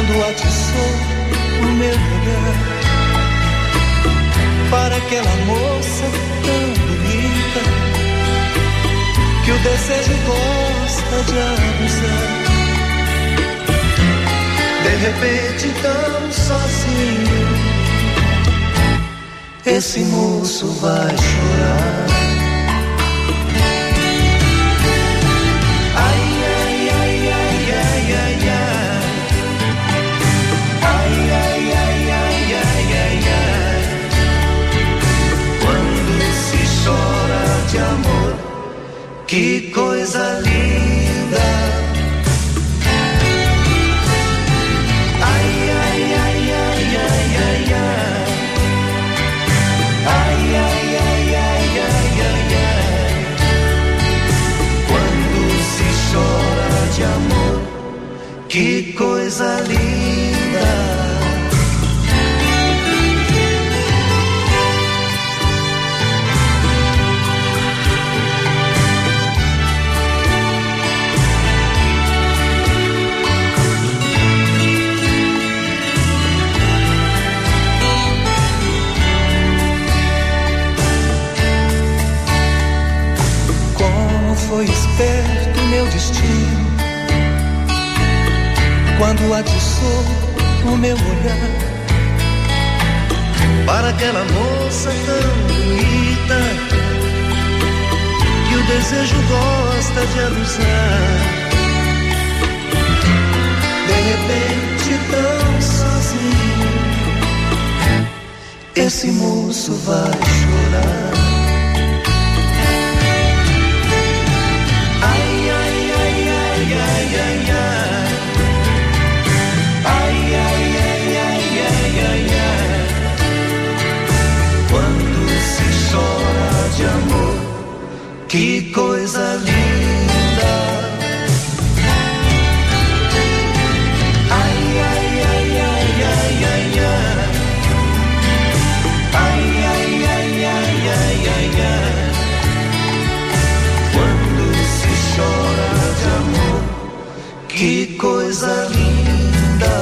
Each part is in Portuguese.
quando atiçou o meu olhar para aquela moça tão bonita que o desejo gosta de abusar. De repente tão sozinho, esse moço vai chorar. Ai, ai, ai, ai, ai, ai, ai. Ai, ai, ai, ai, ai, ai, ai. Quando se chora de amor, que coisa linda. Ai, ai, ai, ai, ai, ai, ai. Ai, ai, ai, ai, ai, ai, ai. Quando se chora de amor, que coisa linda. Foi esperto meu destino quando atiçou o meu olhar para aquela moça tão bonita que o desejo gosta de abusar. De repente tão sozinho, esse moço vai chorar. Ai, ai, ai, ai, ai, ai, ai, ai, ai, ai. Quando se chora de amor, que coisa linda. Ai, ai, ai, ai, ai, ai, ai. Ai, ai, ai, ai, ai, ai, ai. Quando se chora de amor, que coisa linda.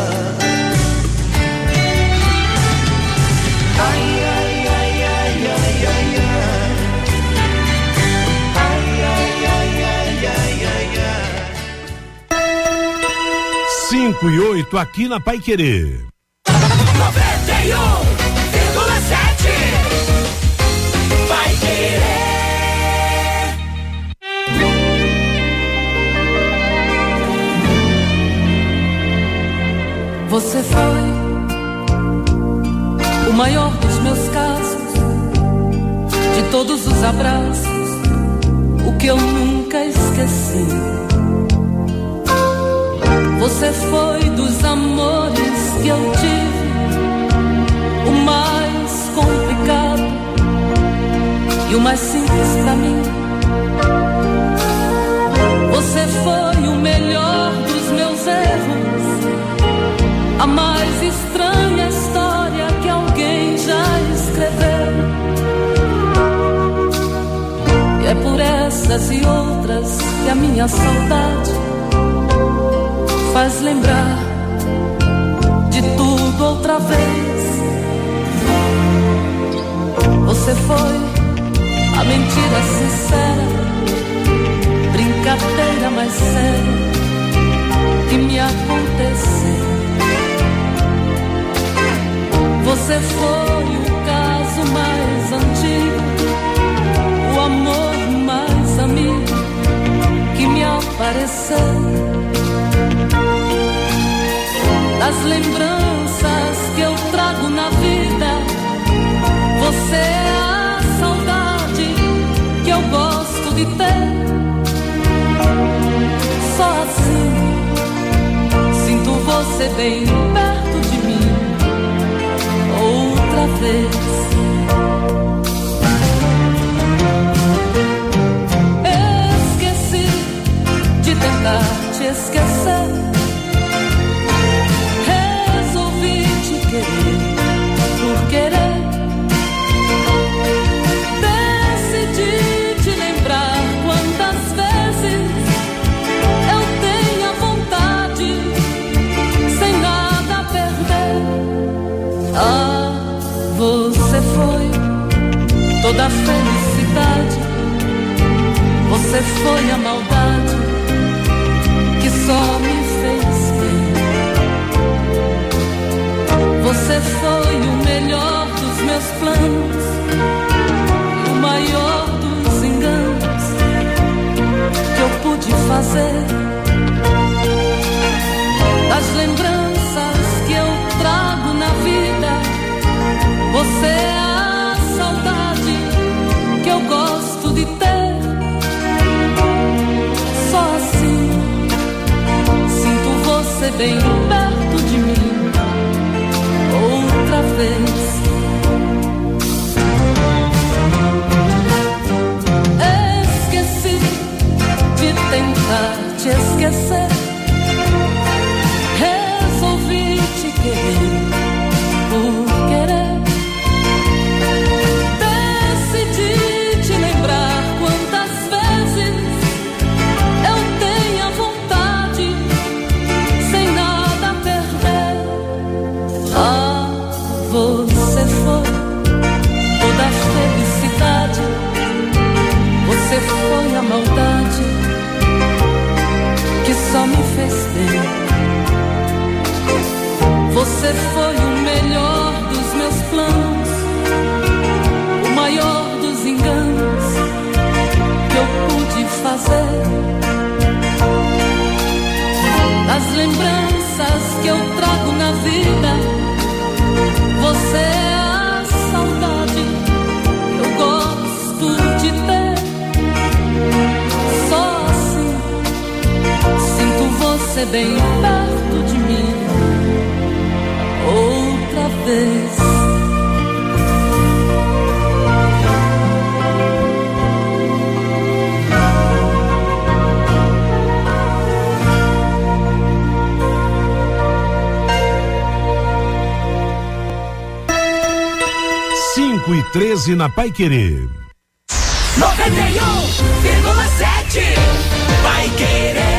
Ai, ai, ai, ai, ai, ai, ai. Ai, ai, ai, ai, ai, ai, ai. 5 e 8 aqui na Paiquerê. 91,7 Paiquerê. Você foi o maior dos meus casos, de todos os abraços, o que eu nunca esqueci. Você foi dos amores que eu tive, o mais complicado e o mais simples pra mim. Você foi o melhor dos meus erros, a mais estranha história que alguém já escreveu. E é por essas e outras que a minha saudade faz lembrar de tudo outra vez. Você foi a mentira sincera, brincadeira mais séria que me aconteceu. Você foi o caso mais antigo, o amor mais amigo que me apareceu. Das lembranças que eu trago na vida, você é a saudade que eu gosto de ter. Só assim sinto você bem perto de mim outra vez. Esqueci de tentar te esquecer. Resolvi te querer por querer. Decidi te lembrar quantas vezes eu tenho a vontade, sem nada toda a felicidade. Você foi a maldade que só me fez bem. Você foi o melhor dos meus planos, o maior dos enganos que eu pude fazer. Das lembranças que eu trago na vida, você é a saudade que eu gosto de ter. Só assim sinto você bem perto de mim outra vez. Esqueci de tentar te esquecer. Resolvi te querer por querer. Decidi te lembrar quantas vezes eu tenho a vontade, sem nada a perder. Ah, você foi toda a felicidade. Você foi a maldade que só me fez bem. Você foi o melhor dos meus planos, o maior dos enganos que eu pude fazer. Das lembranças que eu trago na vida, você é a saudade que eu gosto de ter. Só assim sinto você bem perto de mim outra vez. Cinco e 13 na Paiquerê. 91,7 Paiquerê.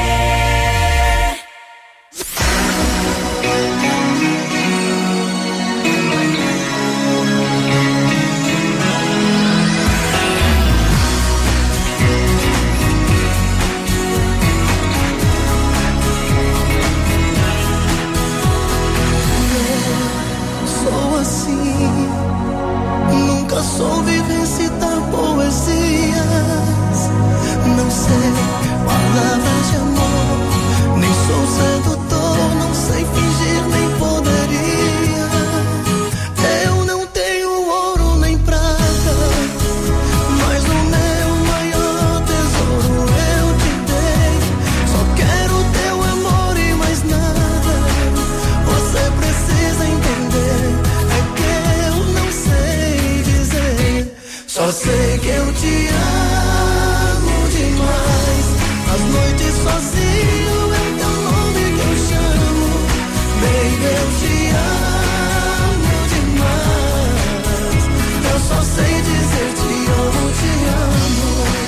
Soube recitar poesias, não sei palavras de amor, nem sou sedutor, não sei fingir nem poderia. Eu não tenho ouro nem prata, mas o meu maior tesouro eu te dei. Só quero teu amor e mais nada. Você precisa entender, é que eu não sei dizer. Só sei que eu te amo demais. As noites sozinho é teu nome que eu chamo. Baby, eu te amo demais. Eu só sei dizer te amo, te amo.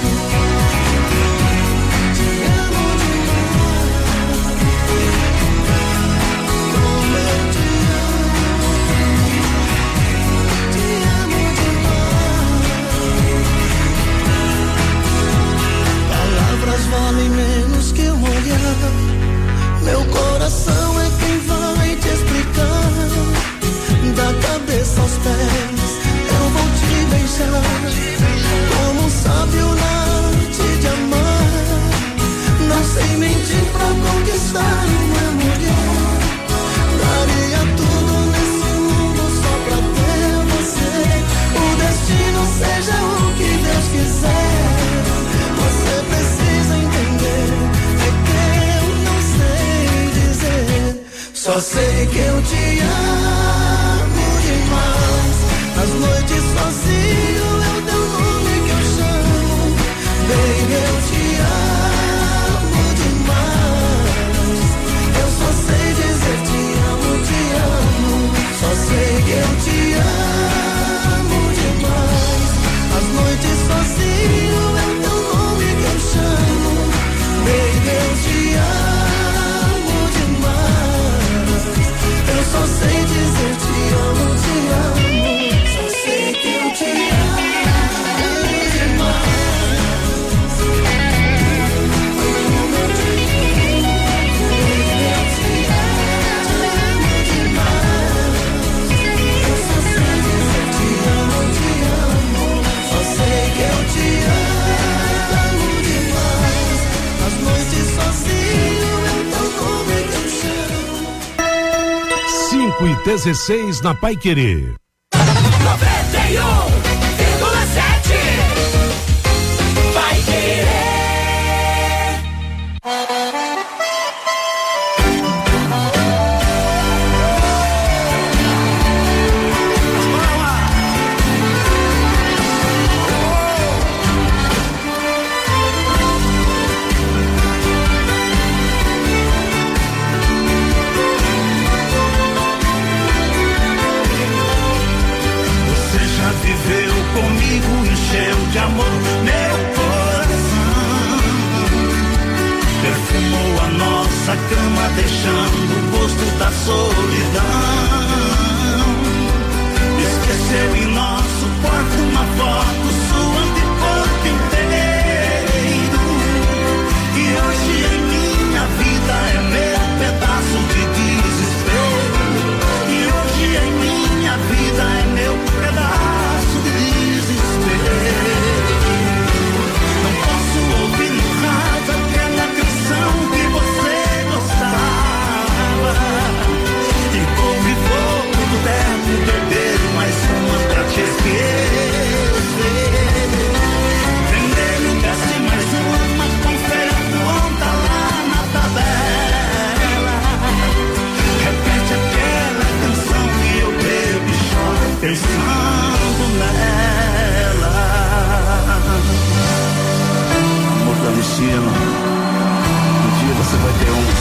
Te amo demais. Como eu te amo. Te amo demais. Palavras valem menos que um olhar. Meu coração é quem vai te explicar. Da cabeça aos pés eu vou te beijar. Como um sábio na arte de amar. Não sei mentir pra conquistar uma mulher. Daria tudo nesse mundo só pra ter você. O destino seja o que Deus quiser. Você precisa entender, é que eu não sei dizer. Só sei que eu te amo demais. Nas noites sozinho é o teu nome que eu chamo. Baby, eu te amo demais. Eu só sei dizer te amo, te amo. Só sei que eu te amo demais. As noites sozinho é o teu nome que eu chamo. Baby, eu te amo demais. Eu só sei dizer 5:16 na Paiquerê. 91,7 Paiquerê. Viveu comigo, encheu de amor meu coração. Perfumou a nossa cama, deixando o gosto da solidão. Esqueceu em nosso quarto uma foto sua de corpo inteiro. E hoje em minha vida é meu pedaço de desespero. E hoje em minha vida é meu pedaço. Não posso ouvir no rádio aquela canção que você gostava. E couve fogo do teto, beber mais uma pra te esquecer. Vender o desce mais uma, confere a conta lá na tabela. Repete aquela canção que eu bebo e choro pensando nela. Amor da destino, um dia você vai ter um.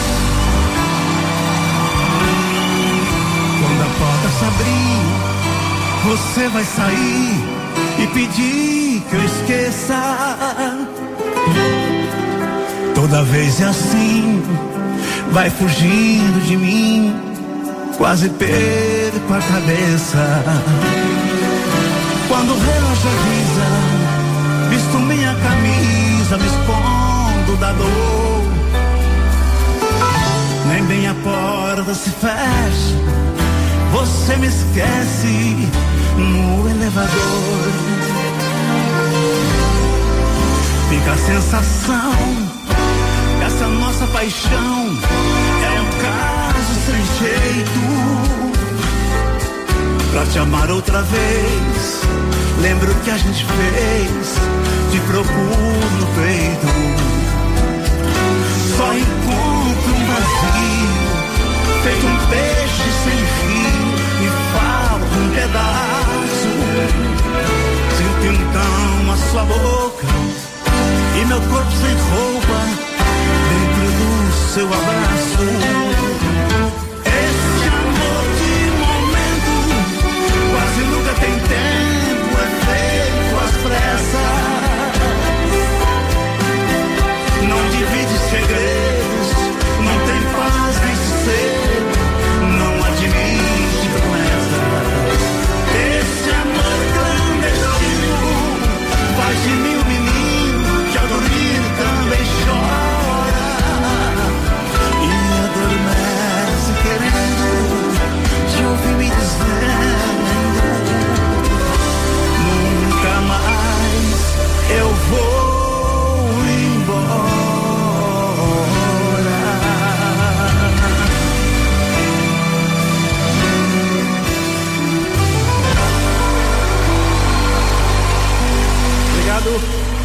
Quando a porta se abrir, você vai sair e pedir que eu esqueça. Toda vez é assim, vai fugindo de mim, quase perco a cabeça. Quando o relógio avisa, visto minha camisa, me escondo da dor. Nem bem a porta se fecha, você me esquece no elevador. Fica a sensação que essa nossa paixão é um caso sem jeito. Pra te amar outra vez, lembro que a gente fez, te procuro no peito. Só encontro um vazio, feito um peixe sem fio, e falta um pedaço. Sinto então a sua boca e meu corpo sem roupa dentro do seu abraço. Esse amor de momento quase nunca tem tempo, é feito às pressas. Não divide segredos, não tem paz nem sossego, não admite promessas. Esse amor clandestino faz de mim um menino que ao dormir também chora e adormece querendo te ouvir me dizendo: nunca mais eu vou embora. Obrigado.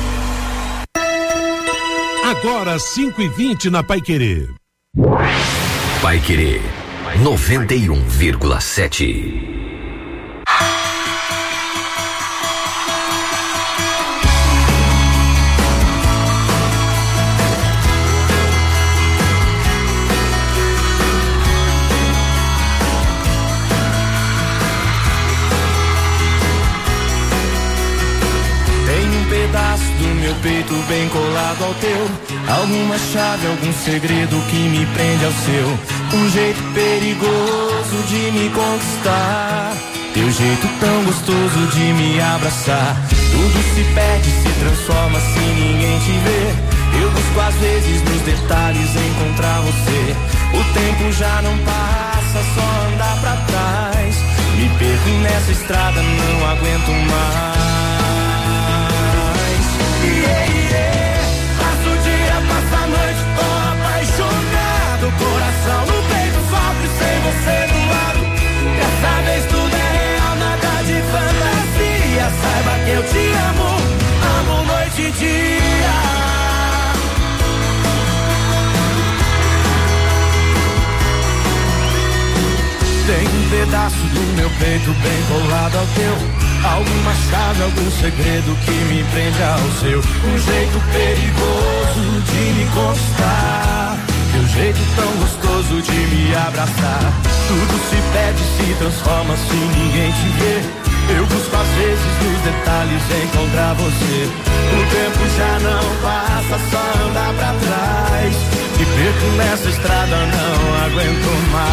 Agora 5:20 na Paiquerê. Paiquerê 91,7. Do meu peito bem colado ao teu, alguma chave, algum segredo que me prende ao seu. Um jeito perigoso de me conquistar, teu jeito tão gostoso de me abraçar. Tudo se perde, se transforma se ninguém te vê. Eu busco às vezes nos detalhes encontrar você. O tempo já não passa, só andar pra trás. Me perco nessa estrada, não aguento mais. Passo o dia, passo a noite, tô apaixonado. Coração no peito, sofre sem você do lado. pedaço do meu peito bem colado ao teu. Alguma chave, algum segredo que me prende ao seu. Um jeito perigoso de me conquistar, teu jeito tão gostoso de me abraçar. Tudo se perde, se transforma se ninguém te vê. Eu busco às vezes nos detalhes encontrar você. O tempo já não passa, só anda pra trás. Me perco nessa estrada, não aguento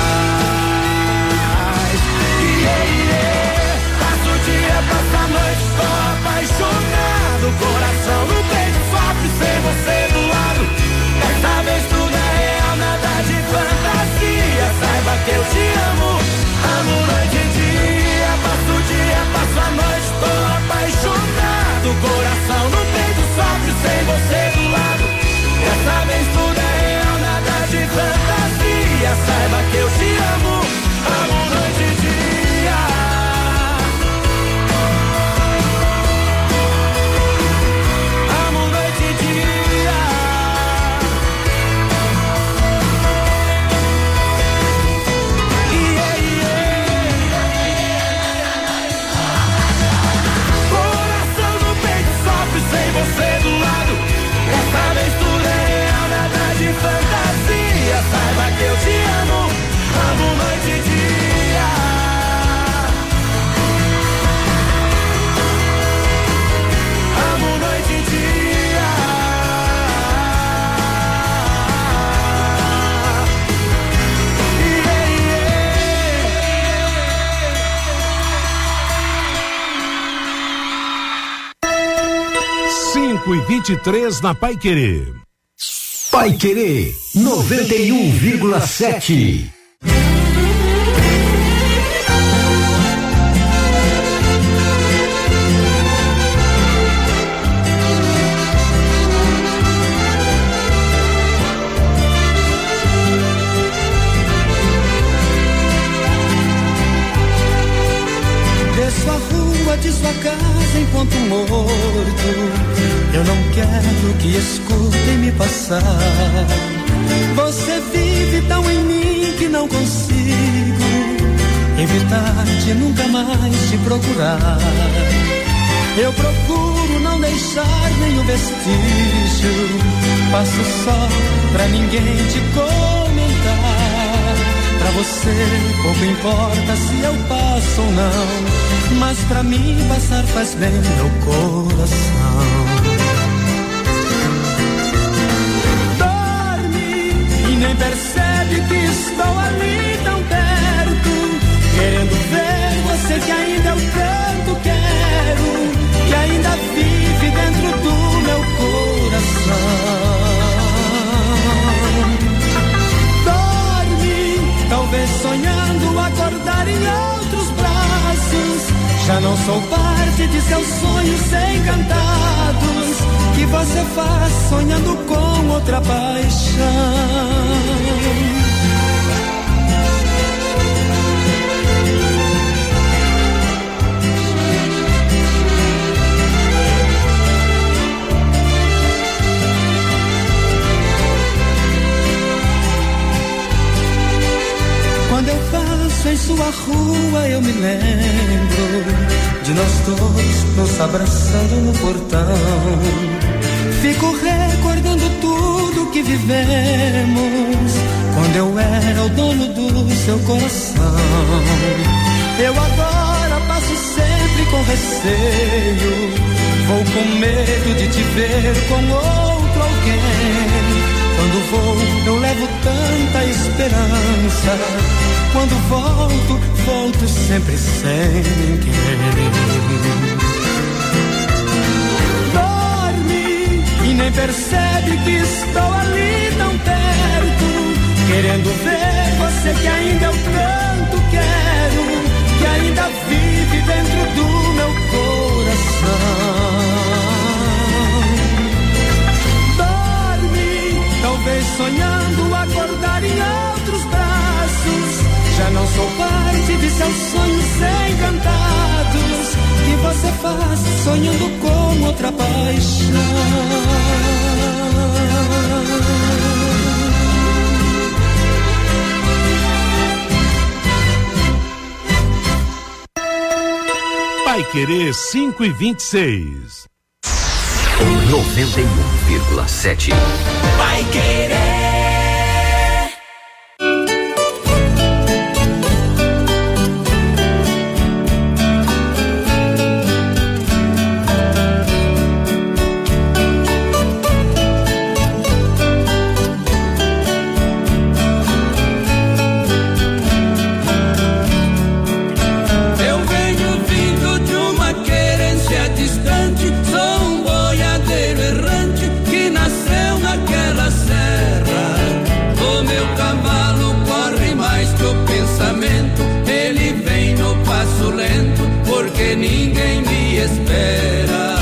mais. Passo o dia, passo a noite, tô apaixonado. Coração no peito sofre sem você do lado. Dessa vez tudo é real, nada de fantasia. Saiba que eu te amo, amo noite e dia. Passo o dia, passo a noite, tô apaixonado. Coração no peito sofre sem você do lado. Dessa vez tudo é real, nada de fantasia. Saiba que eu te amo, amo noite e dia. Amo noite e dia. Coração no peito sofre sem você do lado. Dessa vez tudo é real, nada de fantasia. Saiba que eu te amo, amo noite e dia. Amo noite e dia. Yeah, yeah. 5:23 na Paiquerê. Paiquerê 91,7. Desço a rua de sua casa em ponto morto. Eu não quero que escutem me passar. Você vive tão em mim que não consigo evitar de nunca mais te procurar. Eu procuro não deixar nenhum vestígio. Passo só pra ninguém te comentar. Pra você pouco importa se eu passo ou não, mas pra mim passar faz bem meu coração. Nem percebe que estou ali tão perto, querendo ver você que ainda eu tanto quero, que ainda vive dentro do meu coração. Dorme, talvez sonhando acordar em outros braços. Já não sou parte de seus sonhos encantados, que você faz sonhando com outra paixão. Quando eu passo em sua rua eu me lembro de nós dois nos abraçando no portão. Fico recordando tudo que vivemos, quando eu era o dono do seu coração. Eu agora passo sempre com receio, vou com medo de te ver com outro alguém. Quando vou, eu levo tanta esperança. Quando volto, volto sempre sem querer. Dorme e nem percebe que estou ali tão perto, querendo ver você que ainda eu tanto quero, que ainda vive dentro do meu coração. Talvez sonhando acordar em outros braços. Já não sou parte de seus sonhos encantados, que você faz sonhando com outra paixão. Paiquerê 5:26. 91,7. Paiquerê. Porque ninguém me espera.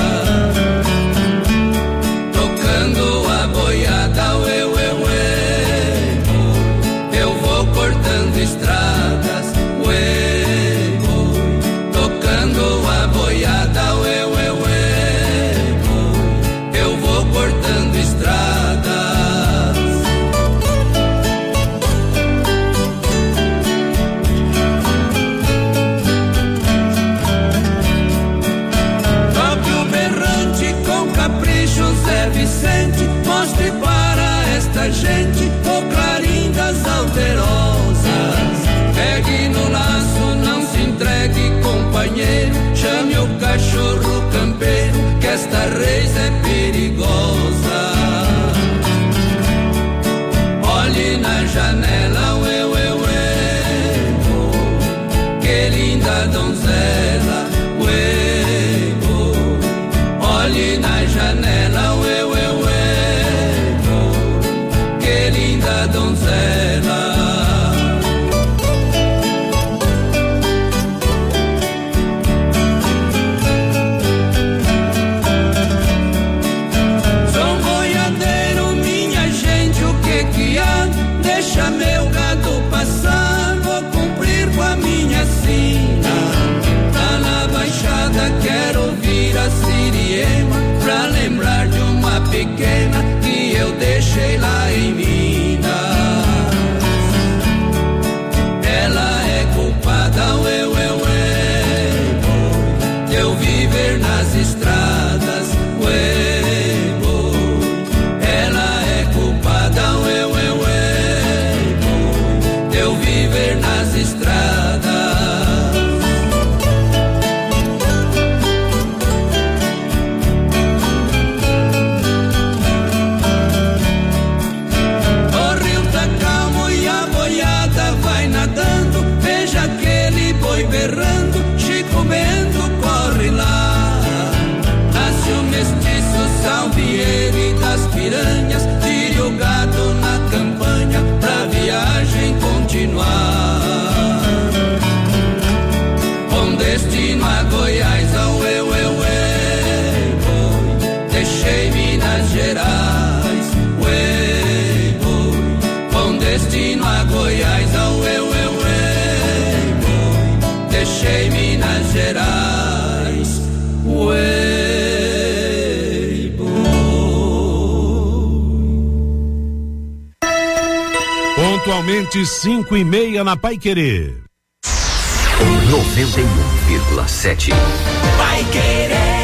Tocando a boiada, ué, ué, ué. Eu vou cortando estradas, ué. Tocando a boiada, ué, ué, ué. Eu vou cortando estradas. José Vicente, mostre para esta gente o clarim das alterosas. Pegue no laço, não se entregue, companheiro. Chame o cachorro campeiro, que esta reis é perigosa. Olhe na janela, ué, ué, ué, que linda donzela, ué. Olhe na janela, ué, ué, ué, que linda donzela. Sou boiadeiro, minha gente, o que há? Deixa meu gado passar, vou cumprir com a minha sina. Tá na baixada, quero ouvir a siriema, pra lembrar de uma pequena que eu deixei lá em Minas. Ela é culpada, ué, ué, ué, de eu viver nas estradas, ué. Ela é culpada, ué, ué, ué, de eu viver nas estradas. Veja aquele boi berrando, Chico Bento corre lá. Nasce o mestiço Salvieiro e das piranhas, tire o gado na campanha pra viagem continuar. Com destino a Goiás, ao ué, ué, ué, deixei Minas Gerais, ué, com destino a Goiás, ao ué, ué, ué. Deixei Minas Gerais, ué, Pontualmente 5:30 na Paiquerê. 91,7. Paiquerê.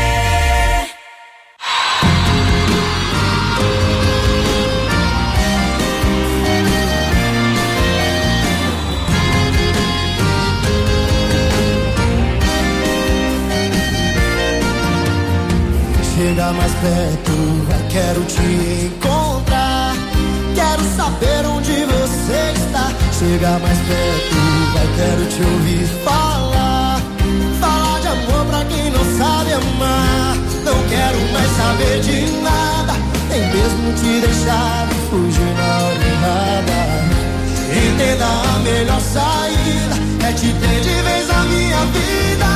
Chega mais perto, vai, quero te encontrar. Quero saber onde você está. Chega mais perto, vai, quero te ouvir falar. Falar de amor pra quem não sabe amar. Não quero mais saber de nada, nem mesmo te deixar fugir na hora errada. Entenda, a melhor saída é te ter de vez na minha vida.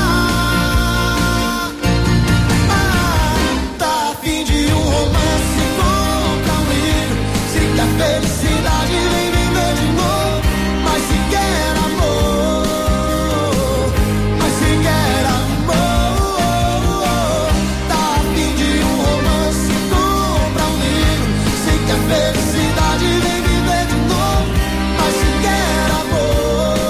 Felicidade vem viver de novo, mas se quer amor, mas se quer amor, tá a fim de um romance, compra um livro. Se quer felicidade vem viver de novo, mas se quer amor.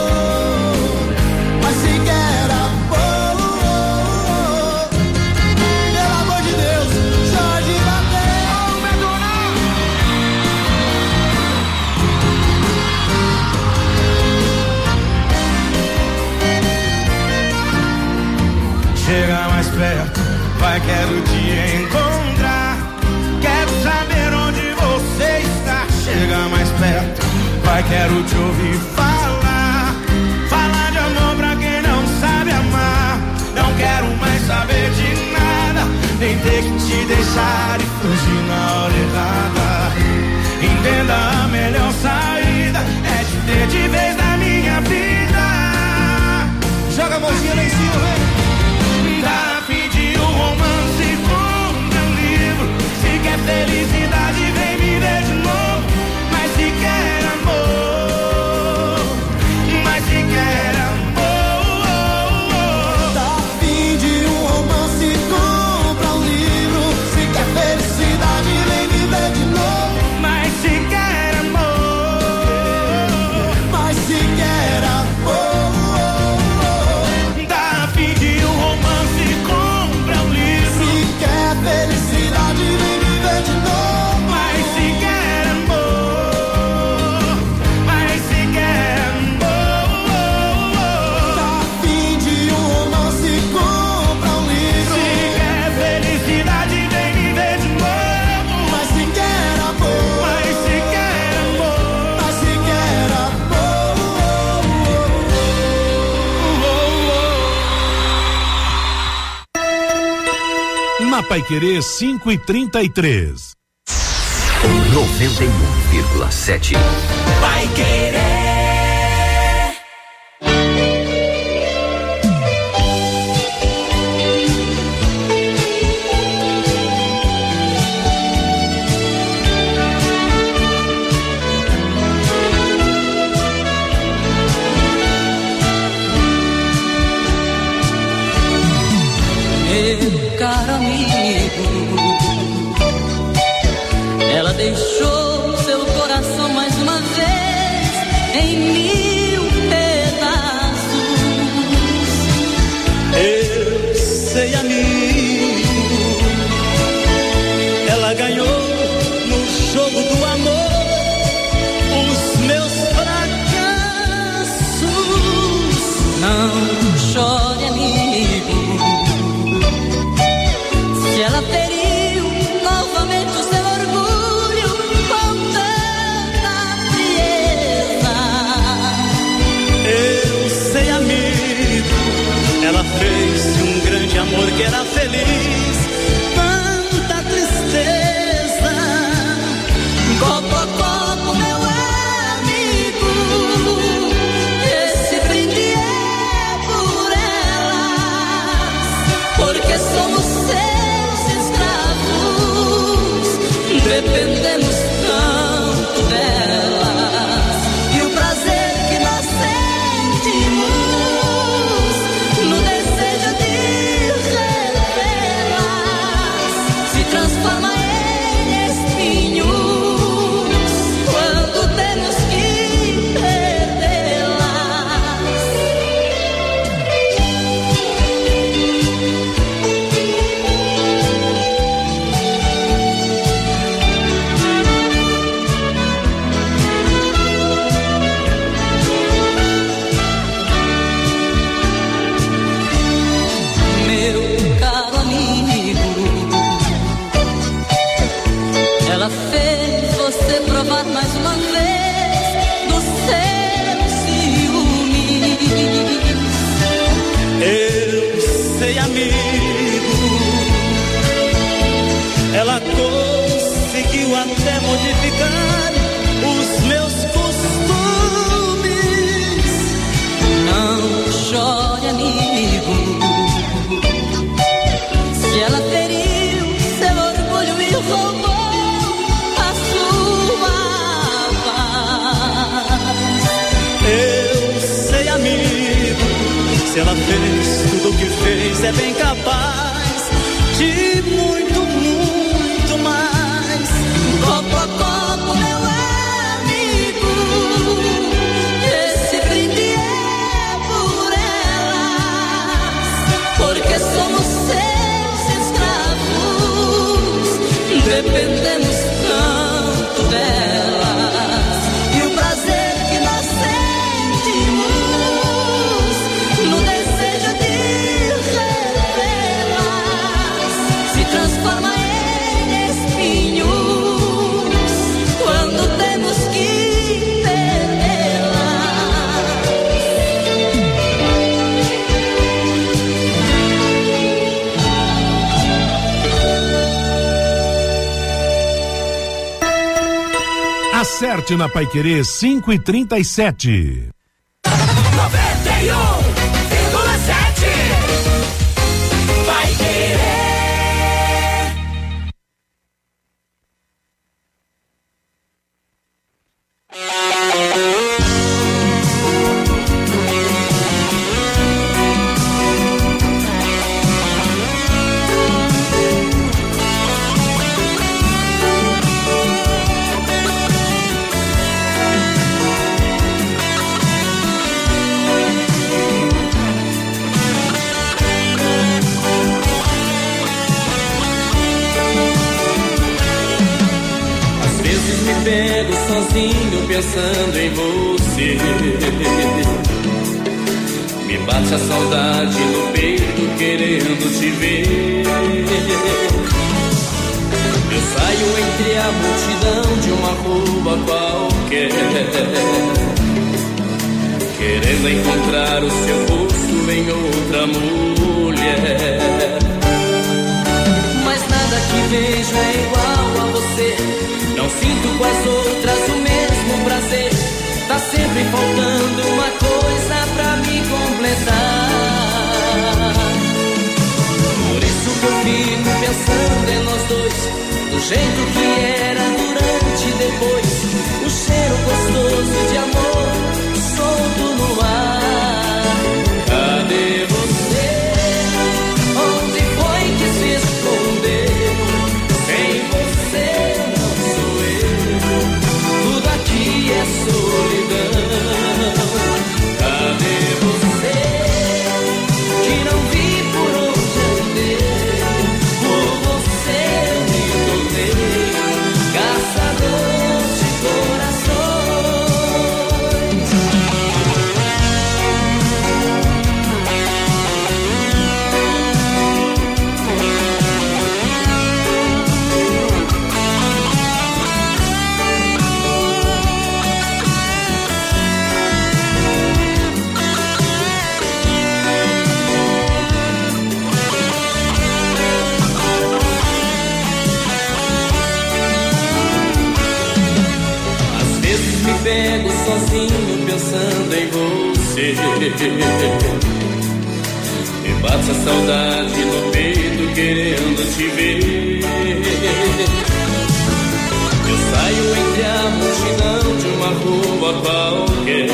mais perto, vai, quero te encontrar. Quero saber onde você está. Chega mais perto, vai, quero te ouvir falar. Falar de amor pra quem não sabe amar. Não quero mais saber de nada, nem ter que te deixar e fugir na hora errada. Entenda, a melhor saída é te ter de vez na minha vida. Joga a mãozinha lá em cima, vem. Tá a fim de um romance, compra um livro. Se quer felicidade, vem me ver de novo. Mas se quer amor, mas se quer amor. Tá a fim de um romance, compra um livro. Se quer felicidade, vem me ver de novo. Mas se quer amor, mas se quer amor. tá a fim de um romance, compra um livro. Se quer felicidade, vem me ver de novo. Mas se quer amor, mas se quer amor. Tá a fim de um romance, compra um livro. Se quer felicidade, vem me ver de novo. Mas se quer amor, Mas se quer amor, mas se quer Na Paiquerê 5h33. 91,7. Paiquerê. Meu caro amigo, ela deixou seu coração mais uma vez em 1000 pedaços. Eu sei, amigo, ela ganhou no jogo do amor os meus fracassos. Não chore, amigo, se ela feriu novamente o seu orgulho com tanta frieza. Eu sei, amigo, ela fez de um grande amor que era feliz tanta tristeza. Copo a copo, meu amigo, esse brinde é por elas, porque somos seus escravos, dependemos tanto delas, e o prazer que nós sentimos no desejo de revê-las se transforma em espinhos quando temos que perdê-las. Meu caro amigo, ela fez você provar mais uma vez dos seus ciúmes. Eu sei, amigo, ela conseguiu até modificar os meus costumes. Não chore, amigo, se ela feriu seu orgulho e roubou a sua paz. Eu sei, amigo, se ela fez tudo o que fez, é bem capaz de muito, muito mais. Copo a copo, meu amigo, esse brinde é por elas, porque somos seus escravos, dependemos tanto delas, e o prazer que nós sentimos no desejo de revê-las Acerte na Paiquerê 5h37. 91,7 Paiquerê. Pego sozinho pensando em você. Me bate a saudade no peito querendo te ver. Eu saio entre a multidão de uma rua qualquer, querendo encontrar o seu rosto em outra mulher. Mas nada que vejo é igual a você. Não sinto com as outras o mesmo prazer. Tá sempre faltando uma coisa pra me completar. Por isso que eu fico pensando em nós dois, do jeito que era durante e depois. O cheiro gostoso de amor solto no ar. Cadê você? Onde foi que se escondeu? Sem você é solidão. Cadê você que não vi por onde andei? Por você eu me tornei caçador de corações. Me pego sozinho pensando em você. Me bate a saudade no peito querendo te ver. Eu saio entre a multidão de uma rua qualquer,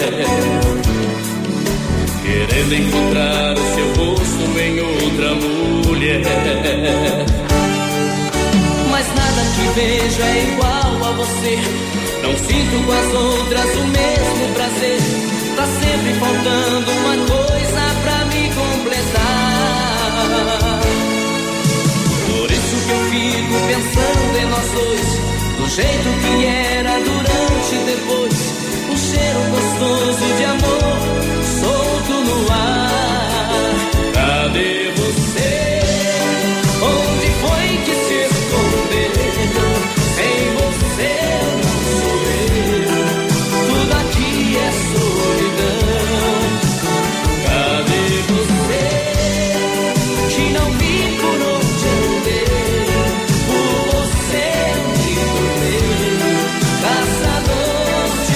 querendo encontrar o seu rosto em outra mulher. Mas nada que vejo é igual a você. Não sinto com as outras o mesmo prazer. Tá sempre faltando uma coisa pra me completar. Por isso que eu fico pensando em nós dois, do jeito que era durante e depois. O cheiro gostoso de amor solto no ar. Cadê você? Onde foi que se escondeu? Sem você é solidão. Cadê você que não vi por onde andei? Por você me tornei caçador de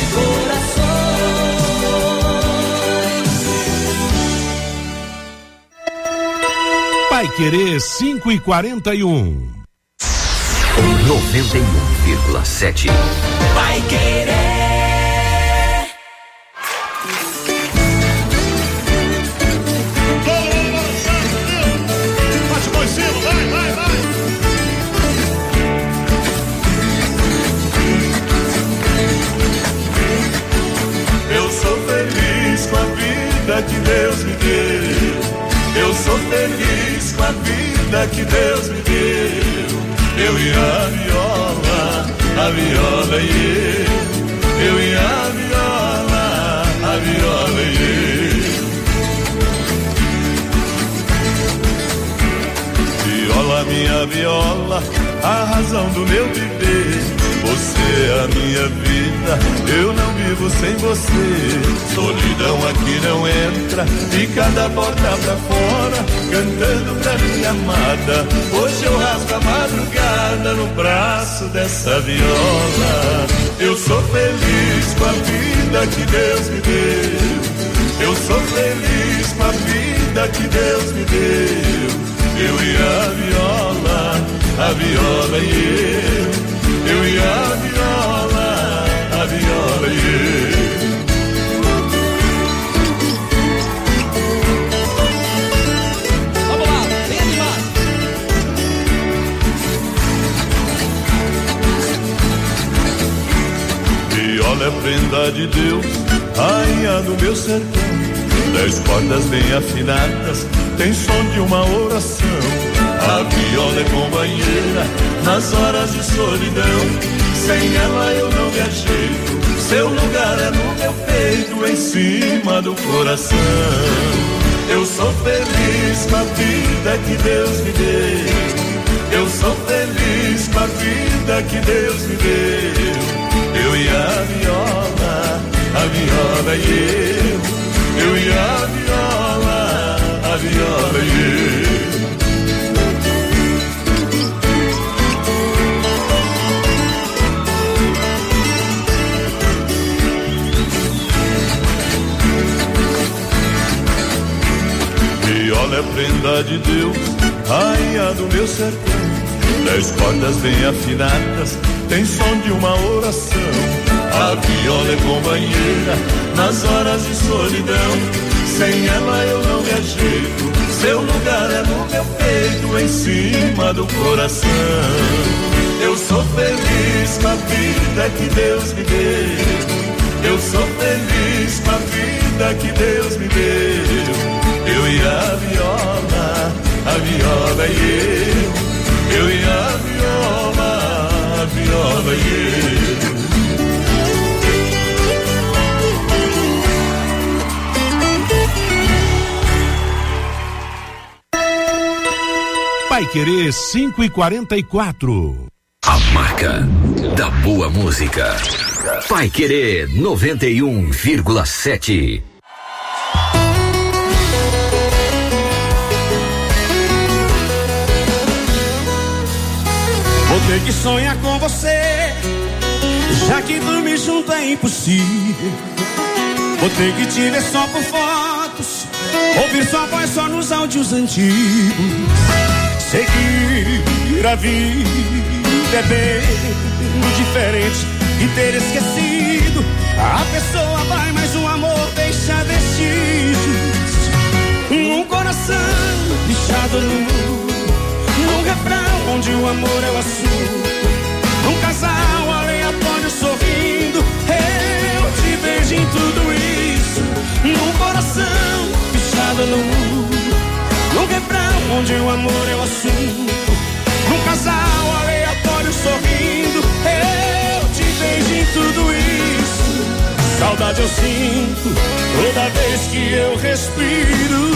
corações. Paiquerê 5h41. 91,7. Paiquerê. Que Deus me deu, eu sou feliz com a vida que Deus me deu. Eu e a viola e eu e a viola e eu. Viola, minha viola, a razão do meu viver. Você é a minha vida, eu não vivo sem você. Solidão aqui não entra, e cada porta pra fora, cantando pra minha amada. Hoje eu rasgo a madrugada no braço dessa viola. Eu sou feliz com a vida que Deus me deu. Eu sou feliz com a vida que Deus me deu. Eu e a viola e eu. Eu e a viola e eu. Vamos lá, bem animado. Viola é prenda de Deus, rainha do meu sertão. 10 cordas bem afinadas, tem som de uma oração. A viola é companheira nas horas de solidão. Sem ela eu não me ajeito, seu lugar é no meu peito, em cima do coração. Eu sou feliz com a vida que Deus me deu. Eu sou feliz com a vida que Deus me deu. Eu e a viola e eu. Eu e a viola e eu. Viola é prenda de Deus, rainha do meu sertão. 10 cordas bem afinadas, tem som de uma oração. A viola é companheira nas horas de solidão. Sem ela eu não me ajeito, seu lugar é no meu peito, em cima do coração. Eu sou feliz com a vida que Deus me deu. Eu sou feliz com a vida que Deus me deu. Eu e a viola e eu. Eu e a viola e eu. Paiquerê 5h44. A marca da boa música. Paiquerê 91,7. Vou ter que sonhar com você, já que dormir junto é impossível. Vou ter que te ver só por fotos, ouvir sua voz só nos áudios antigos. Seguir a vida é bem diferente de ter esquecido. A pessoa vai, mas o amor deixa vestígios. Um coração deixado no mundo, num refrão onde o amor é o assunto. Um casal aleatório sorrindo, eu te vejo em tudo isso. Num coração fechado no mundo, num refrão onde o amor é o assunto. Num casal aleatório sorrindo, eu te vejo em tudo isso. Saudade eu sinto toda vez que eu respiro.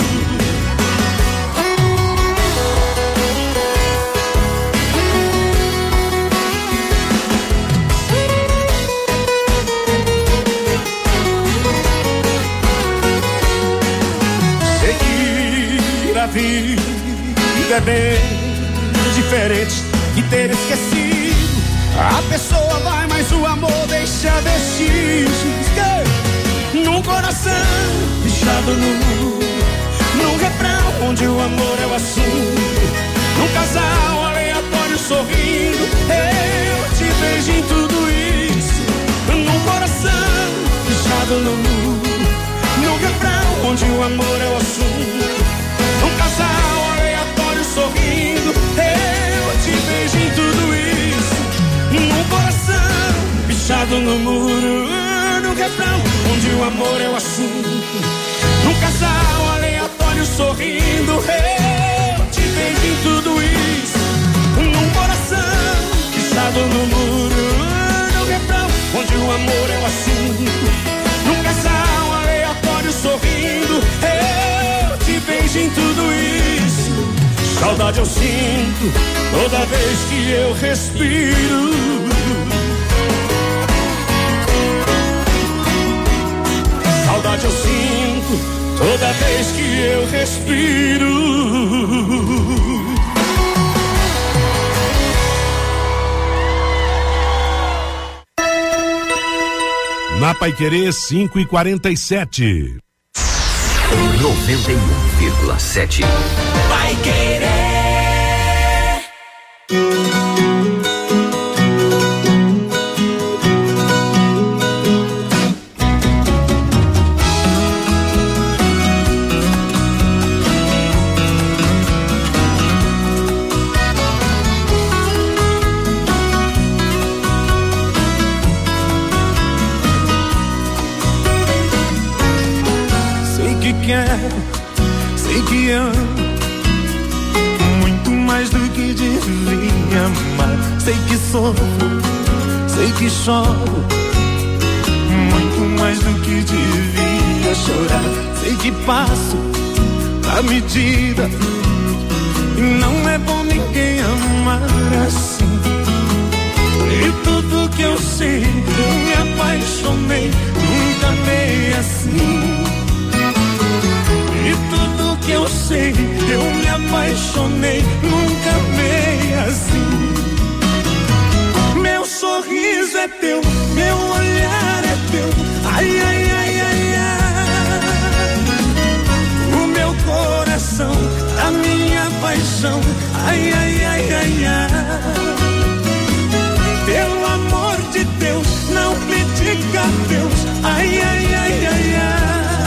A vida é bem diferente de ter esquecido. A pessoa vai, mas o amor deixa vestígios. Num coração fechado no mundo, num refrão onde o amor é o assunto. Num casal aleatório sorrindo, eu te vejo em tudo isso. Num coração fechado no mundo, num refrão onde o amor é o assunto. Um casal aleatório sorrindo, eu te vejo em tudo isso. Um coração pichado no muro, num refrão onde o amor é o assunto. Um casal aleatório sorrindo, eu te vejo em tudo isso. Um coração pichado no muro, num refrão onde o amor é o assunto. Um casal aleatório sorrindo, eu te vejo em tudo isso. Saudade eu sinto toda vez que eu respiro. Saudade eu sinto toda vez que eu respiro. Paiquerê 5h47. 91,7. Paiquerê. Sei que amo muito mais do que devia amar. Sei que sofro, sei que choro muito mais do que devia chorar. Sei que passo a medida e não é bom ninguém amar assim. E tudo que eu sei, eu me apaixonei, nunca amei assim. E tudo que eu sei, eu me apaixonei, nunca amei assim. Meu sorriso é teu, meu olhar é teu, ai, ai, ai, ai, ai. O meu coração, a minha paixão, ai, ai, ai, ai, ai. Pelo amor de Deus, não me diga Deus, ai, ai, ai, ai, ai.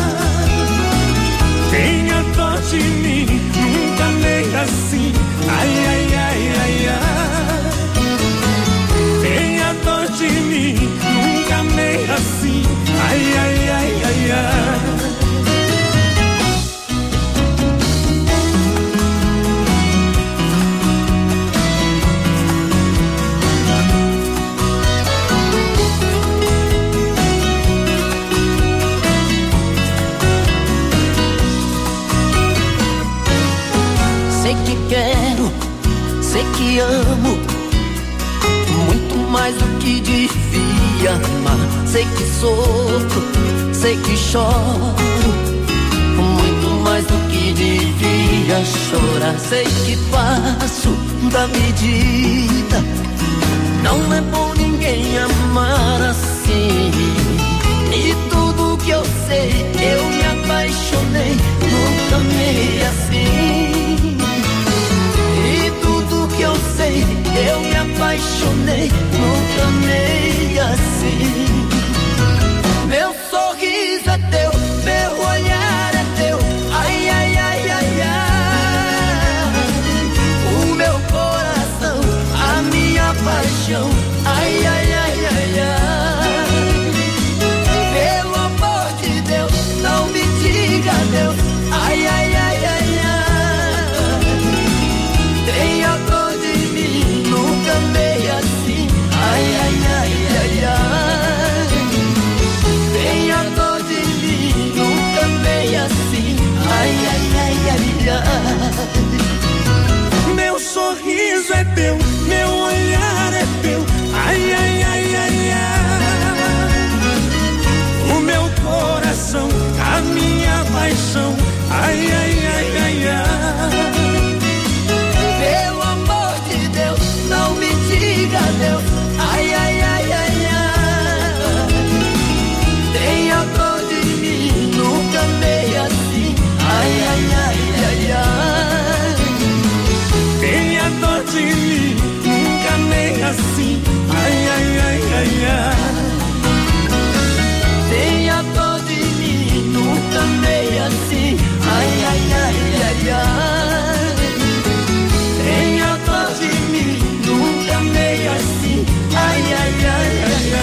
Tenha dó de mim, nunca amei assim, ai, ai, ai, ai, ai. Tenha dó de mim, nunca amei assim, ai, ai, ai, ai, ai. Sei que amo muito mais do que devia amar. Sei que sofro, sei que choro muito mais do que devia chorar. Sei que passo da medida, não é bom ninguém amar assim. E tudo que eu sei, eu me apaixonei, nunca amei assim. Eu sei, eu me apaixonei, nunca amei assim. Meu sorriso é teu, meu olhar é teu, ai, ai, ai, ai, ai. O meu coração, a minha paixão, ai, ai, ai, ai, ai. Pelo amor de Deus, não me diga Deus, ai, ai, ai, ai, ai. Tenha dó de mim, nunca amei assim, ai, ai, ai, ai, ai. Tenha dó de mim, nunca amei assim, ai, ai, ai, ai, ai. Meu sorriso é teu, meu olhar é teu, ai, ai, ai, ai, ai. O meu coração, a minha paixão, ai, ai, ai, ai, ai. Não me diga Deus, ai, ai, ai, ai, ai. Tenha dó de mim, nunca amei assim, ai, ai, ai, ai, ai. Tenha dó de mim, nunca amei assim, ai, ai, ai, ai, ai. Tenha dó de mim, nunca amei assim, ai, ai, ai, ai, ai. Tenha dó de mim, nunca amei assim, ai, ai, ai, ai, ai.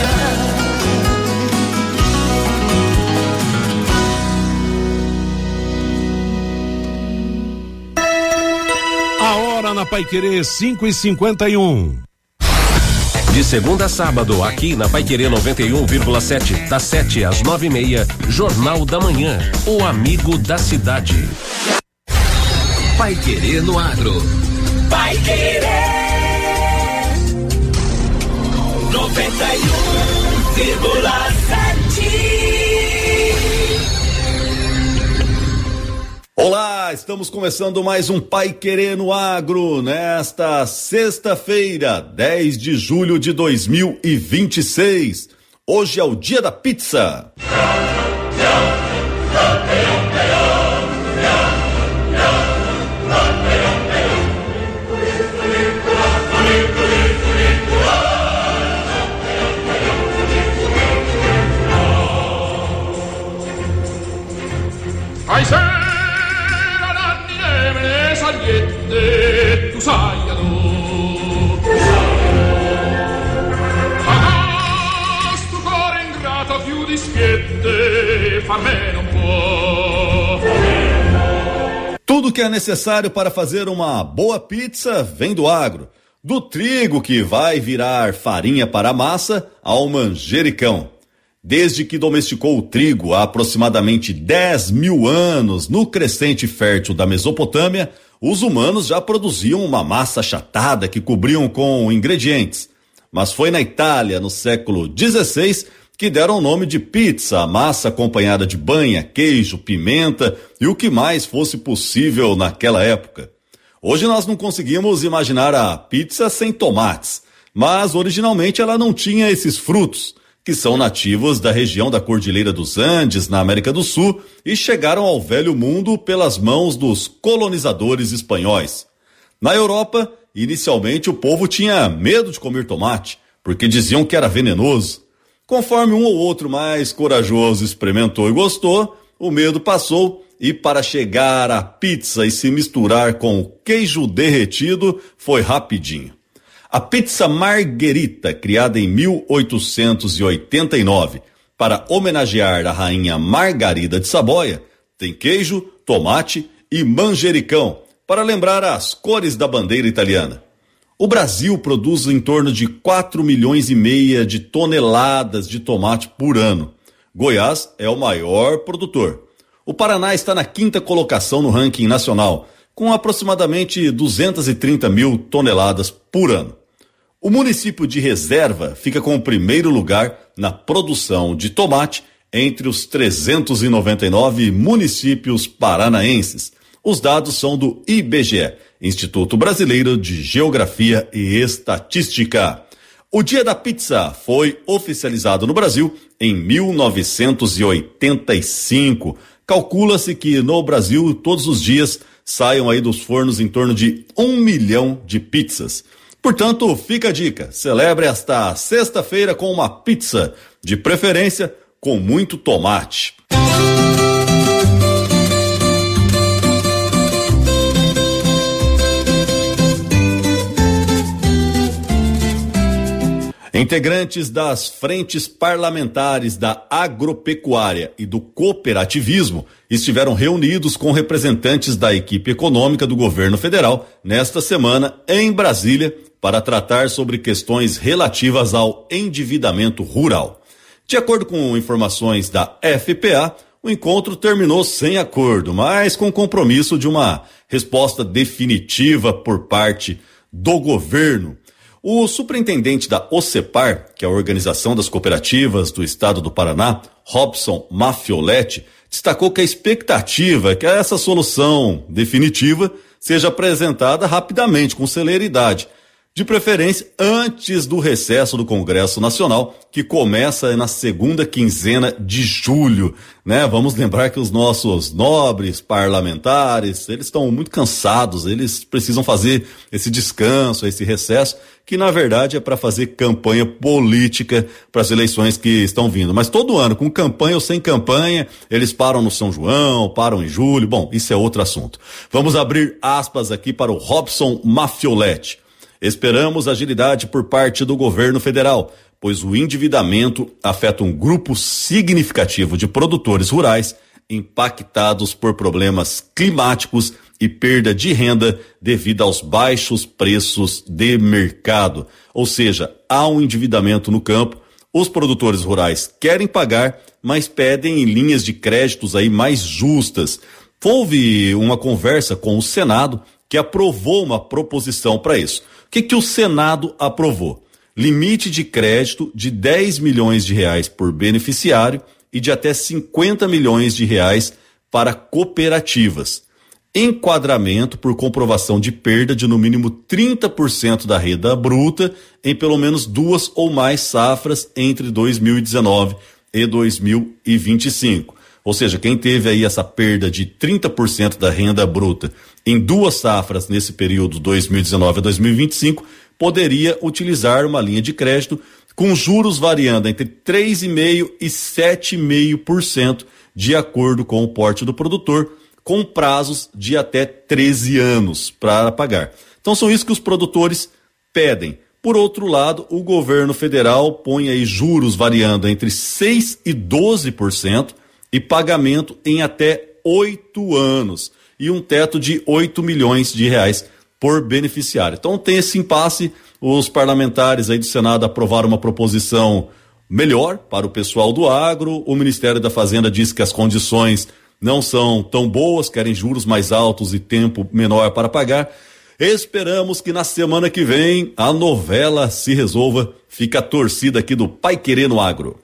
A hora na Paiquerê 5h51. De segunda a sábado, aqui na Paiquerê 91,7, das 7 às 9h30, Jornal da Manhã, o amigo da cidade. Paiquerê no Agro. Paiquerê 91,7. Olá, estamos começando mais um Paiquerê no Agro, nesta sexta-feira, 10 de julho de 2026. Hoje é o dia da pizza. Ai sera nanni nemene sagliette, tu sai sto cuore ingrato più di schiette, farme non può. Tudo que é necessário para fazer uma boa pizza vem do agro. Do trigo que vai virar farinha para a massa ao manjericão. Desde que domesticou o trigo há aproximadamente 10 mil anos no crescente fértil da Mesopotâmia, os humanos já produziam uma massa achatada que cobriam com ingredientes. Mas foi na Itália, no século XVI, que deram o nome de pizza, a massa acompanhada de banha, queijo, pimenta e o que mais fosse possível naquela época. Hoje nós não conseguimos imaginar a pizza sem tomates, mas originalmente ela não tinha esses frutos, que são nativos da região da Cordilheira dos Andes, na América do Sul, e chegaram ao velho mundo pelas mãos dos colonizadores espanhóis. Na Europa, inicialmente o povo tinha medo de comer tomate, porque diziam que era venenoso. Conforme um ou outro mais corajoso experimentou e gostou, o medo passou e para chegar à pizza e se misturar com o queijo derretido foi rapidinho. A pizza Margherita, criada em 1889 para homenagear a rainha Margarida de Saboia, tem queijo, tomate e manjericão, para lembrar as cores da bandeira italiana. O Brasil produz em torno de 4,5 milhões de toneladas de tomate por ano. Goiás é o maior produtor. O Paraná está na 5ª colocação no ranking nacional, com aproximadamente 230 mil toneladas por ano. O município de Reserva fica com o primeiro lugar na produção de tomate entre os 399 municípios paranaenses. Os dados são do IBGE, Instituto Brasileiro de Geografia e Estatística. O Dia da Pizza foi oficializado no Brasil em 1985. Calcula-se que no Brasil todos os dias saiam aí dos fornos em torno de 1 milhão de pizzas. Portanto, fica a dica, celebre esta sexta-feira com uma pizza, de preferência com muito tomate. Integrantes das frentes parlamentares da agropecuária e do cooperativismo estiveram reunidos com representantes da equipe econômica do governo federal nesta semana em Brasília para tratar sobre questões relativas ao endividamento rural. De acordo com informações da FPA, o encontro terminou sem acordo, mas com compromisso de uma resposta definitiva por parte do governo. O superintendente da OCEPAR, que é a Organização das Cooperativas do Estado do Paraná, Robson Mafioletti, destacou que a expectativa é que essa solução definitiva seja apresentada rapidamente, com celeridade, de preferência antes do recesso do Congresso Nacional, que começa na segunda quinzena de julho, né? Vamos lembrar que os nossos nobres parlamentares, eles estão muito cansados, eles precisam fazer esse descanso, esse recesso, que na verdade é para fazer campanha política para as eleições que estão vindo. Mas todo ano, com campanha ou sem campanha, eles param no São João, param em julho. Bom, isso é outro assunto. Vamos abrir aspas aqui para o Robson Mafioletti. Esperamos agilidade por parte do governo federal, pois o endividamento afeta um grupo significativo de produtores rurais impactados por problemas climáticos e perda de renda devido aos baixos preços de mercado. Ou seja, há um endividamento no campo, os produtores rurais querem pagar, mas pedem em linhas de créditos aí mais justas. Houve uma conversa com o Senado que aprovou uma proposição para isso. O que o Senado aprovou? Limite de crédito de 10 milhões de reais por beneficiário e de até 50 milhões de reais para cooperativas. enquadramento por comprovação de perda de no mínimo 30% da renda bruta em pelo menos 2 ou mais safras entre 2019 e 2025. Ou seja, quem teve aí essa perda de 30% da renda bruta em 2 safras nesse período 2019 a 2025, poderia utilizar uma linha de crédito com juros variando entre 3,5% e 7,5% de acordo com o porte do produtor, com prazos de até 13 anos para pagar. Então são isso que os produtores pedem. Por outro lado, o governo federal põe aí juros variando entre 6% e 12% e pagamento em até 8 anos e um teto de R$8 milhões por beneficiário. Então tem esse impasse, os parlamentares aí do Senado aprovaram uma proposição melhor para o pessoal do agro, o Ministério da Fazenda diz que as condições não são tão boas, querem juros mais altos e tempo menor para pagar. Esperamos que na semana que vem a novela se resolva. Fica a torcida aqui do Paiquerê no Agro.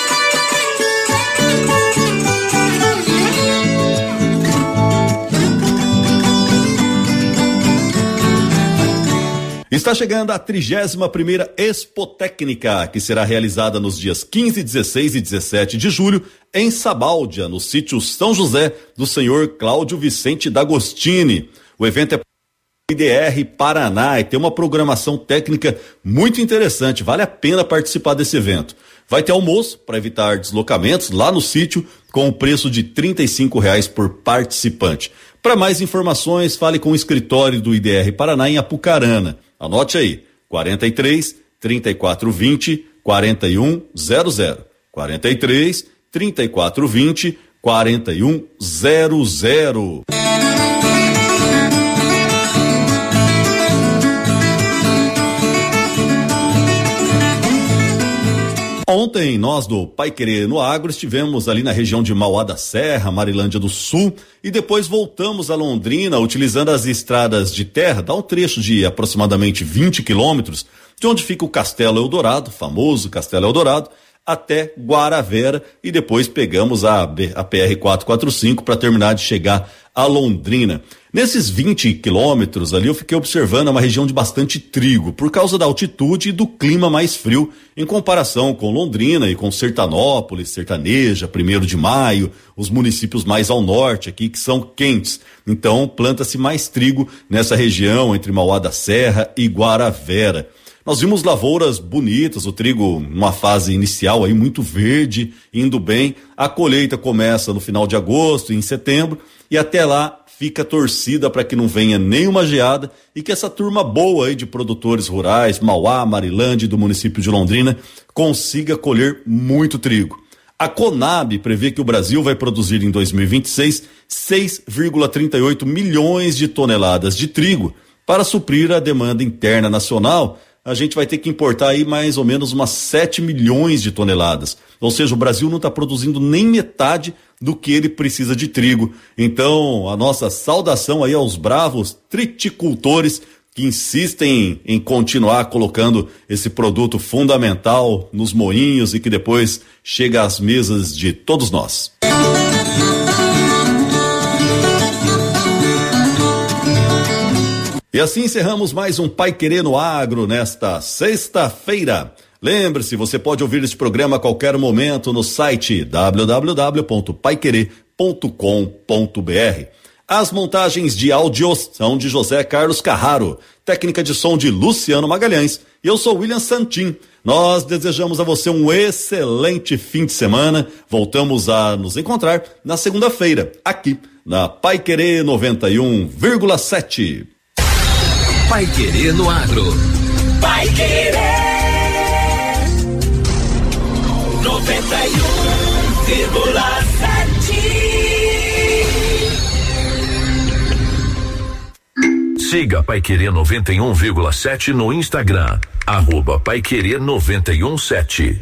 Está chegando a 31ª Expotécnica, que será realizada nos dias 15, 16 e 17 de julho em Sabáudia, no sítio São José do senhor Cláudio Vicente D'Agostini. O evento é IDR Paraná e tem uma programação técnica muito interessante, vale a pena participar desse evento. Vai ter almoço para evitar deslocamentos lá no sítio com o preço de R$35 por participante. Para mais informações, fale com o escritório do IDR Paraná em Apucarana. Anote aí, 43 3420 4100. 43 3420 4100. Ontem, nós do Paiquerê no Agro estivemos ali na região de Mauá da Serra, Marilândia do Sul, e depois voltamos a Londrina utilizando as estradas de terra, dá um trecho de aproximadamente 20 quilômetros, de onde fica o Castelo Eldorado, famoso Castelo Eldorado, até Guaravera, e depois pegamos a PR-445 para terminar de chegar a Londrina. Nesses 20 quilômetros ali eu fiquei observando uma região de bastante trigo, por causa da altitude e do clima mais frio, em comparação com Londrina e com Sertanópolis, Sertaneja, 1º de Maio, os municípios mais ao norte aqui que são quentes. Então planta-se mais trigo nessa região entre Mauá da Serra e Guaravera. Nós vimos lavouras bonitas, o trigo numa fase inicial aí muito verde, indo bem. A colheita começa no final de agosto, em setembro, e até lá fica torcida para que não venha nenhuma geada e que essa turma boa aí de produtores rurais, Mauá, Marilândia e do município de Londrina, consiga colher muito trigo. A Conab prevê que o Brasil vai produzir em 2026 6,38 milhões de toneladas de trigo. Para suprir a demanda interna nacional, a gente vai ter que importar aí mais ou menos umas 7 milhões de toneladas. Ou seja, o Brasil não está produzindo nem metade do que ele precisa de trigo. Então, a nossa saudação aí aos bravos triticultores que insistem em continuar colocando esse produto fundamental nos moinhos e que depois chega às mesas de todos nós. E assim encerramos mais um Paiquerê no Agro nesta sexta-feira. Lembre-se, você pode ouvir este programa a qualquer momento no site www.paiquerê.com.br. As montagens de áudios são de José Carlos Carraro, técnica de som de Luciano Magalhães, e eu sou William Santin. Nós desejamos a você um excelente fim de semana. Voltamos a nos encontrar na segunda-feira, aqui na Paiquerê 91,7. Paiquerê no Agro. Paiquerê 91,7. Siga Paiquerê 91,7 no Instagram, @Paiquerê 91,7.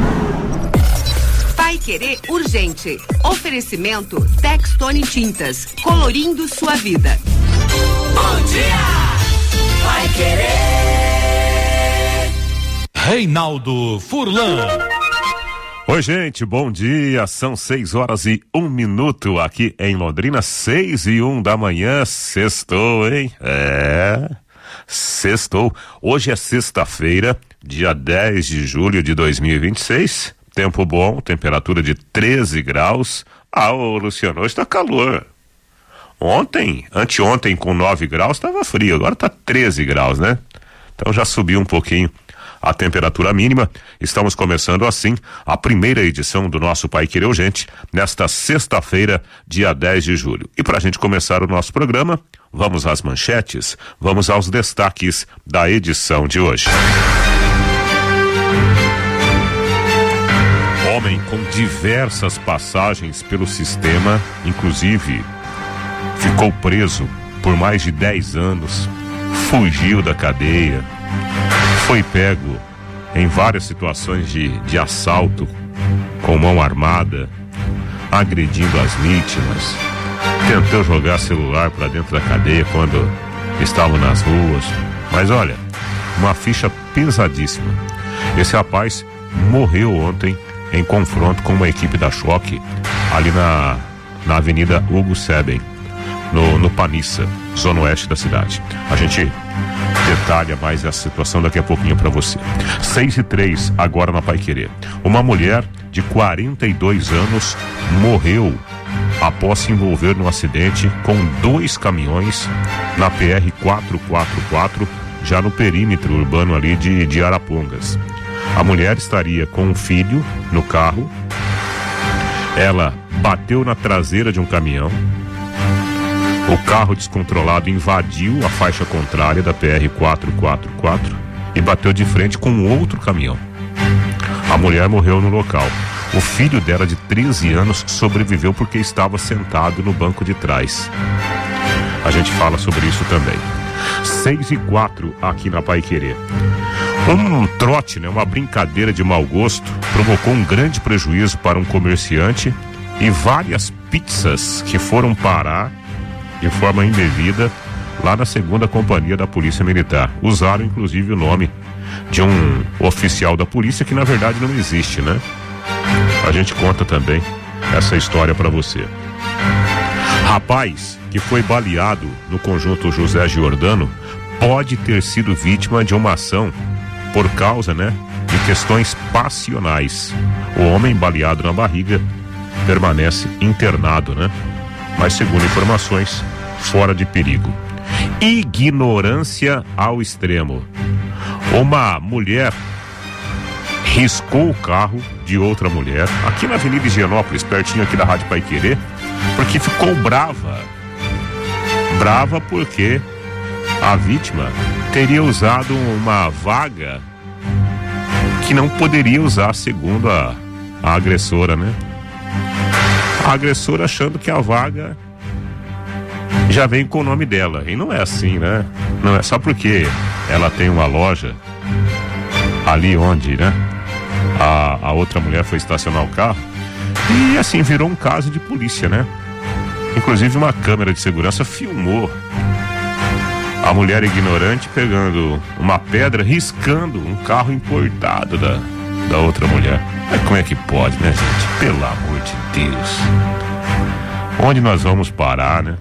Paiquerê Urgente. Oferecimento Textone Tintas, colorindo sua vida. Bom dia! Paiquerê. Reinaldo Furlan. Oi, gente, bom dia. São 6h01 aqui em Londrina, 6h01 da manhã. Sextou, hein? Sextou. Hoje é sexta-feira, dia 10 de julho de 2026. Tempo bom, temperatura de 13 graus. Ô Luciano, hoje tá calor. Anteontem com 9 graus tava frio, agora tá 13 graus, né? Então já subiu um pouquinho a temperatura mínima. Estamos começando assim a primeira edição do nosso Pai Querer Urgente nesta sexta-feira, dia 10 de julho. E para a gente começar o nosso programa, vamos às manchetes, vamos aos destaques da edição de hoje. Homem com diversas passagens pelo sistema, inclusive ficou preso por mais de 10 anos, fugiu da cadeia, foi pego em várias situações de assalto com mão armada, agredindo as vítimas, tentou jogar celular para dentro da cadeia quando estavam nas ruas. Mas olha, uma ficha pesadíssima. Esse rapaz morreu ontem em confronto com uma equipe da Choque ali na Avenida Hugo Seben, no Panissa, zona oeste da cidade. A gente detalha mais essa situação daqui a pouquinho para você. 6h03 agora na Pai Querer. Uma mulher de 42 anos morreu após se envolver num acidente com 2 caminhões na PR 444, já no perímetro urbano ali de Arapongas. A mulher estaria com um filho no carro. Ela bateu na traseira de um caminhão. O carro descontrolado invadiu a faixa contrária da PR 444 e bateu de frente com outro caminhão. A mulher morreu no local. O filho dela, de 13 anos, sobreviveu porque estava sentado no banco de trás. A gente fala sobre isso também. 6h04 aqui na Pai Querer. Um trote, uma brincadeira de mau gosto, provocou um grande prejuízo para um comerciante e várias pizzas que foram parar de forma indevida lá na 2ª Companhia da Polícia Militar. Usaram inclusive o nome de um oficial da polícia que na verdade não existe, né? A gente conta também essa história para você. Rapaz que foi baleado no conjunto José Giordano pode ter sido vítima de uma ação por causa, de questões passionais. O homem baleado na barriga permanece internado, mas segundo informações, fora de perigo. Ignorância ao extremo. Uma mulher riscou o carro de outra mulher aqui na Avenida Higienópolis, pertinho aqui da Rádio Pai Querer, porque ficou brava porque a vítima teria usado uma vaga que não poderia usar, segundo a agressora, A agressora achando que a vaga já vem com o nome dela. E não é assim, Não é só porque ela tem uma loja ali onde, a outra mulher foi estacionar o carro. E assim, virou um caso de polícia, Inclusive uma câmera de segurança filmou a mulher ignorante pegando uma pedra, riscando um carro importado da outra mulher. Mas como é que pode, gente? Pelo amor de Deus. Onde nós vamos parar,